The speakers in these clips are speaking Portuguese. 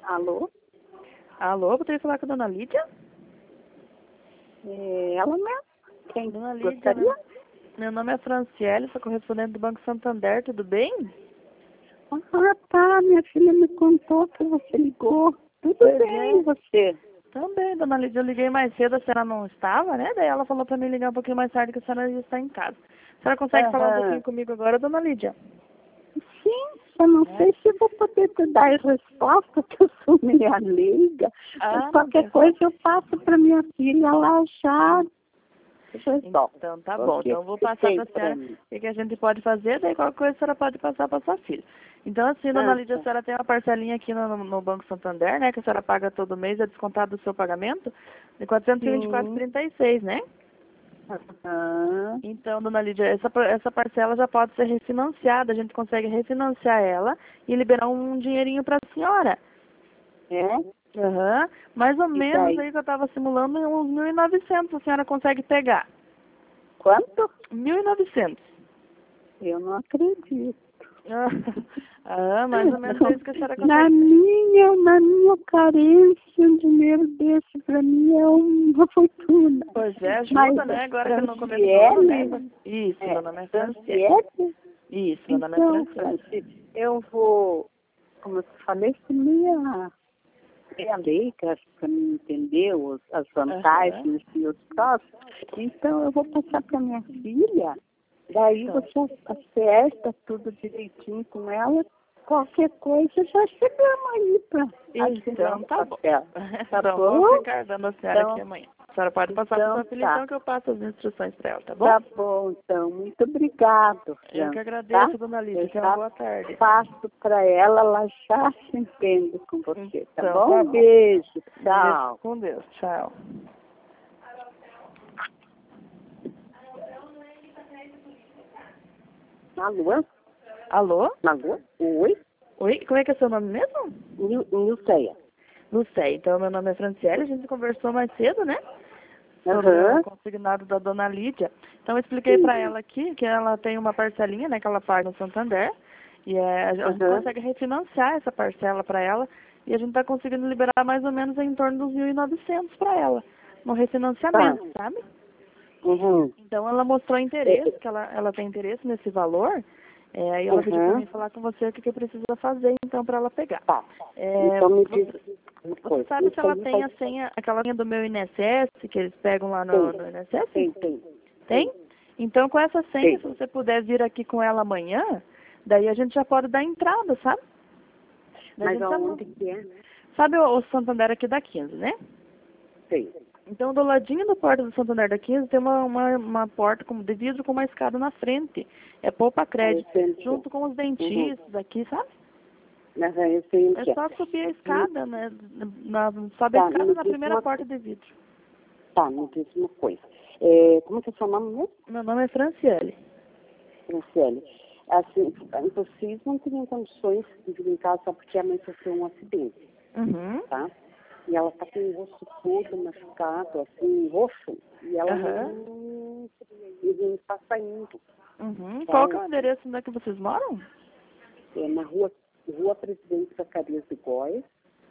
Alô? Alô, poderia falar com a dona Lídia? Ela mesmo? Quem Dona Lídia, gostaria? meu nome é Franciele, sou correspondente do Banco Santander, tudo bem? Ah, tá. Minha filha me contou que você ligou. Tudo Pois bem, é. você? Também, dona Lídia, eu liguei mais cedo, a senhora não estava, né? Daí ela falou pra mim ligar um pouquinho mais tarde que a senhora já está em casa. A senhora consegue falar um pouquinho comigo agora, dona Lídia? Sim, eu não sei se vou poder te dar a resposta, que eu sou meio leiga. Mas qualquer coisa eu passo para minha filha lá já. Então tá bom, então eu vou passar para a senhora o que a gente pode fazer, daí qualquer coisa a senhora pode passar para sua filha. Então assim, dona Lídia, a senhora tem uma parcelinha aqui no Banco Santander, né, que a senhora paga todo mês, é descontado do seu pagamento, de R$ 424,36, né? Então, dona Lídia, essa parcela já pode ser refinanciada, a gente consegue refinanciar ela e liberar um dinheirinho para a senhora. Mais ou menos aí que eu estava simulando, uns 1.900 a senhora consegue pegar. Quanto? 1.900. Eu não acredito. Mais ou menos é isso que a senhora consegue. Na minha carência, um dinheiro desse para mim é uma fortuna. Pois é, ajuda, né? Agora que eu não começo né? Isso, meu nome é Franciele. Isso, meu nome é Franciele. Eu vou, como eu falei, ser meia leiga para me entender as vantagens e os prós. Então, eu vou passar para minha filha. Daí você acerta tudo direitinho com ela. Qualquer coisa, já chegamos aí para então, tá bom. Tá bom? Vou ficar dando a senhora aqui amanhã. A senhora pode passar para sua filha, então, que eu passo as instruções para ela, tá bom? Tá bom, então. Muito obrigado. Eu que agradeço, dona Lídia. Tenha uma boa tarde. Passo para ela já se entende com você, tá então, bom? Tá bom? Beijo, tchau. Beijo com Deus, tchau. Alô? Alô? Alô? Oi? Oi, como é que é seu nome mesmo? Nilceia. Lucéia. Então, meu nome é Franciele, a gente conversou mais cedo, né? Sobre o consignado da dona Lídia. Então, eu expliquei para ela aqui que ela tem uma parcelinha, né, que ela paga no Santander, e a gente consegue refinanciar essa parcela para ela, e a gente está conseguindo liberar mais ou menos em torno dos 1.900 para ela, no refinanciamento, sabe? Então, ela mostrou interesse, que ela tem interesse nesse valor, e ela pediu para mim falar com você o que precisa fazer, então, para ela pegar. Então, me diz você sabe se ela tem a senha, aquela senha do meu INSS, que eles pegam lá no INSS? Tem? Então, com essa senha, se você puder vir aqui com ela amanhã, daí a gente já pode dar entrada, sabe? Mas aonde que é? Sabe o Santander aqui da 15, né? Sei. Então, do ladinho da porta do Santander da 15, tem uma porta de vidro com uma escada na frente. É Poupa Crédito, junto com os dentistas aqui, sabe? É só subir a escada, né? Sobe a escada na primeira porta de vidro. Tá, me diz uma coisa. Como que é seu nome mesmo? Meu nome é Franciele. Franciele. Assim, vocês não teriam condições de vir em casa só porque a mãe sofreu um acidente, tá? E ela tá com o rosto todo machucado, assim, roxo, e ela não está saindo. Qual que é o endereço onde é que vocês moram? É na rua Presidente Zacarias de Góes,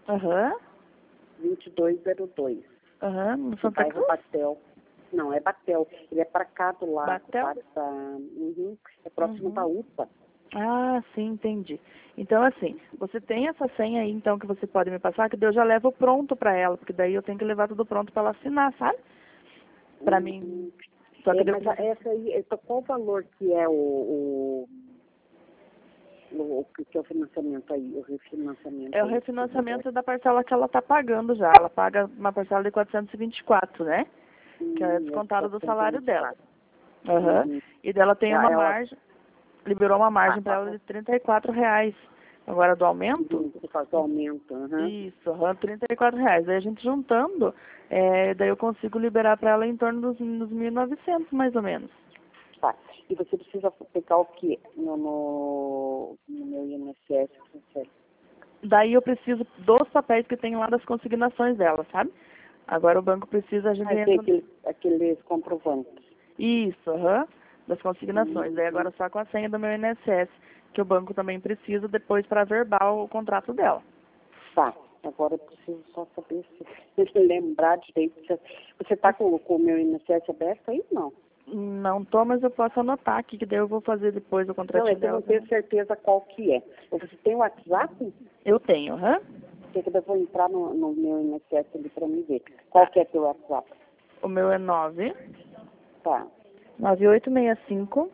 2202. No Santa Cruz? Batel. Não, é Batel. Ele é para cá do lado. Batel? É próximo da UPA. Ah, sim, entendi. Então, assim, você tem essa senha aí, então, que você pode me passar, que eu já levo pronto para ela, porque daí eu tenho que levar tudo pronto para ela assinar, sabe? Para mim. Só que mas essa aí, qual o valor que é que é o financiamento aí, o refinanciamento? É o refinanciamento da parcela que ela está pagando já. Ela paga uma parcela de 424, né? Que é descontado do salário dela. E dela tem uma margem, liberou uma margem para ela de R$34. Agora do aumento? Por causa do aumento, Isso, R$34. Daí a gente juntando, daí eu consigo liberar para ela em torno dos 1.900, mais ou menos. Tá. E você precisa pegar o quê no meu INSS? Daí eu preciso dos papéis que tem lá das consignações dela, sabe? Agora o banco precisa, a gente entra... aqueles comprovantes. Isso, das consignações. Daí agora só com a senha do meu INSS, que o banco também precisa depois para verbal o contrato dela. Tá. Agora eu preciso só saber se lembrar direito. Você está com o meu INSS aberto aí? Não. Não tô, mas eu posso anotar aqui, que daí eu vou fazer depois o contratinho Não, é que eu dela. não tenho certeza qual que é. Você tem o WhatsApp? Eu tenho, aham. Porque eu vou entrar no meu INSS ali para me ver. Qual que é teu WhatsApp? O meu é 9 Tá. 9865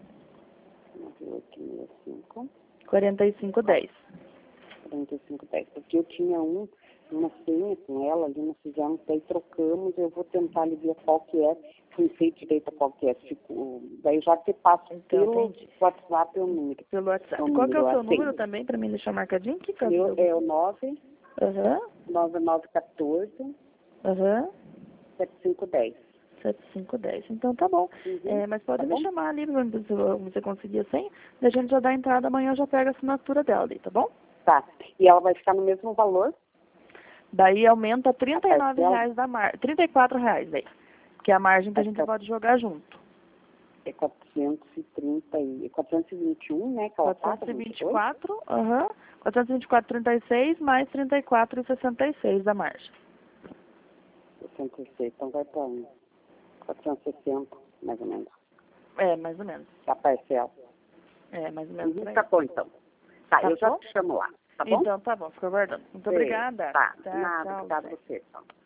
9865 4510. 4510. Porque eu tinha uma senha com ela ali, nós fizemos, daí trocamos, eu vou tentar ali ver qual que é, não sei direito qual que é. Daí já te passo Então, pelo entendi. WhatsApp o número. Pelo WhatsApp. O Qual que é o número seu número assim. também, para mim deixar marcadinho? Que caso Meu é o 9 Aham, 9914 aham. 7510. 7510. Então tá bom. Uhum. Mas pode Tá me bom? chamar ali, se você conseguir a senha. Daí a gente já dá a entrada, amanhã já pega a assinatura dela ali, tá bom? Tá. E ela vai ficar no mesmo valor? Daí aumenta A R$39 da margem. R$34 daí. Que é a margem que a gente pode jogar junto. É 421, né? Que ela paga, 424, aham. 424,36 mais 34,66 da margem. 66, então vai para 460, mais ou menos. É, mais ou menos. A parcela. É, mais ou menos por aí. Tá bom, então. Tá, Tá eu já bom? te chamo lá, tá bom? Então tá bom, fico aguardando. Muito obrigada. Tá, Tá, nada, tchau. obrigado a você, então.